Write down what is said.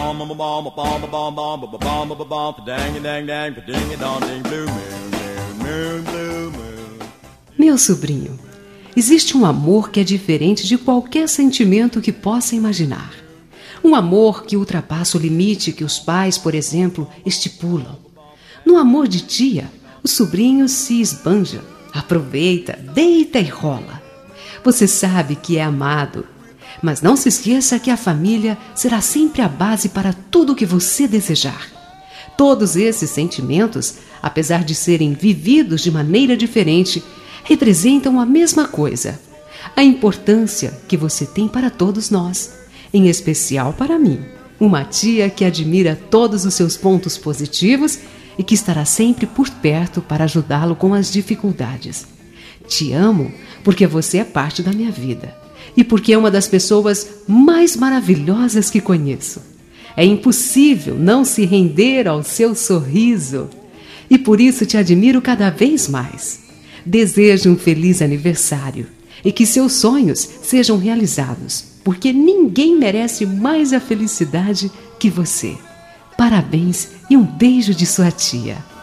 Meu sobrinho, existe um amor que é diferente de qualquer sentimento que possa imaginar. Um amor que ultrapassa o limite que os pais, por exemplo, estipulam. No amor de tia, o sobrinho se esbanja, aproveita, deita e rola. Você sabe que é amado, mas não se esqueça que a família será sempre a base para tudo o que você desejar. Todos esses sentimentos, apesar de serem vividos de maneira diferente, representam a mesma coisa: a importância que você tem para todos nós, em especial para mim, uma tia que admira todos os seus pontos positivos e que estará sempre por perto para ajudá-lo com as dificuldades. Te amo porque você é parte da minha vida e porque é uma das pessoas mais maravilhosas que conheço. É impossível não se render ao seu sorriso e por isso te admiro cada vez mais. Desejo um feliz aniversário e que seus sonhos sejam realizados, porque ninguém merece mais a felicidade que você. Parabéns e um beijo de sua tia.